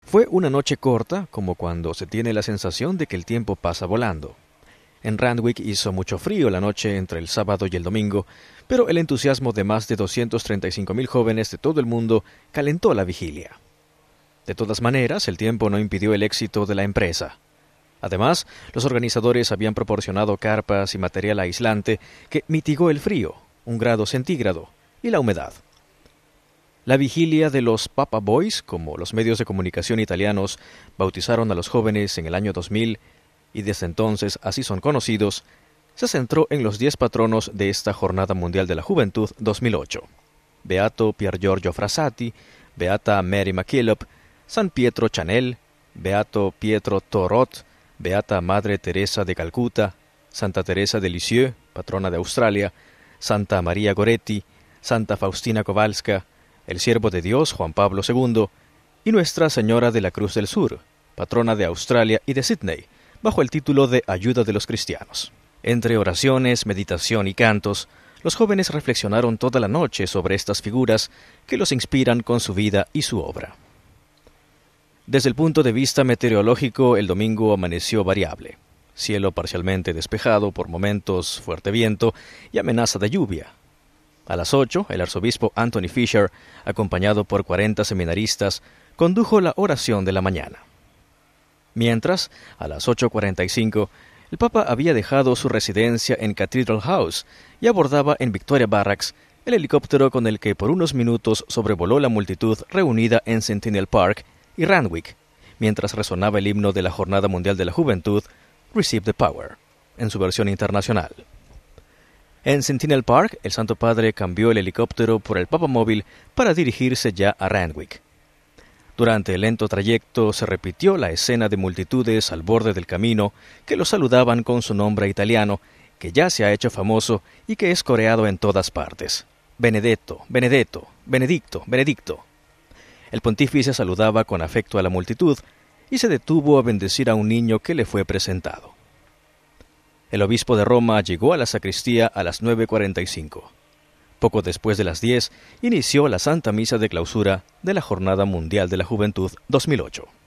Fue una noche corta, como cuando se tiene la sensación de que el tiempo pasa volando. En Randwick hizo mucho frío la noche entre el sábado y el domingo, pero el entusiasmo de más de 235,000 jóvenes de todo el mundo calentó la vigilia. De todas maneras, el tiempo no impidió el éxito de la empresa. Además, los organizadores habían proporcionado carpas y material aislante que mitigó el frío, 1 °C, y la humedad. La vigilia de los Papa Boys, como los medios de comunicación italianos bautizaron a los jóvenes en el año 2000, y desde entonces así son conocidos, se centró en los 10 patronos de esta Jornada Mundial de la Juventud 2008. Beato Pier Giorgio Frassati, Beata Mary MacKillop, San Pietro Chanel, Beato Pietro Torot, Beata Madre Teresa de Calcuta, Santa Teresa de Lisieux, patrona de Australia, Santa María Goretti, Santa Faustina Kowalska, el Siervo de Dios Juan Pablo II y Nuestra Señora de la Cruz del Sur, patrona de Australia y de Sydney, bajo el título de Ayuda de los Cristianos. Entre oraciones, meditación y cantos, los jóvenes reflexionaron toda la noche sobre estas figuras que los inspiran con su vida y su obra. Desde el punto de vista meteorológico, el domingo amaneció variable. Cielo parcialmente despejado, por momentos fuerte viento y amenaza de lluvia. A las 8, el arzobispo Anthony Fisher, acompañado por 40 seminaristas, condujo la oración de la mañana. Mientras, a las 8:45, el Papa había dejado su residencia en Cathedral House y abordaba en Victoria Barracks el helicóptero con el que por unos minutos sobrevoló la multitud reunida en Centennial Park y Randwick, mientras resonaba el himno de la Jornada Mundial de la Juventud, Receive the Power, en su versión internacional. En Centennial Park, el Santo Padre cambió el helicóptero por el Papamóvil para dirigirse ya a Randwick. Durante el lento trayecto se repitió la escena de multitudes al borde del camino que lo saludaban con su nombre italiano, que ya se ha hecho famoso y que es coreado en todas partes. Benedetto, Benedetto, Benedicto, Benedicto. El pontífice saludaba con afecto a la multitud y se detuvo a bendecir a un niño que le fue presentado. El obispo de Roma llegó a la sacristía a las 9:45. Poco después de las 10, inició la Santa Misa de Clausura de la Jornada Mundial de la Juventud 2008.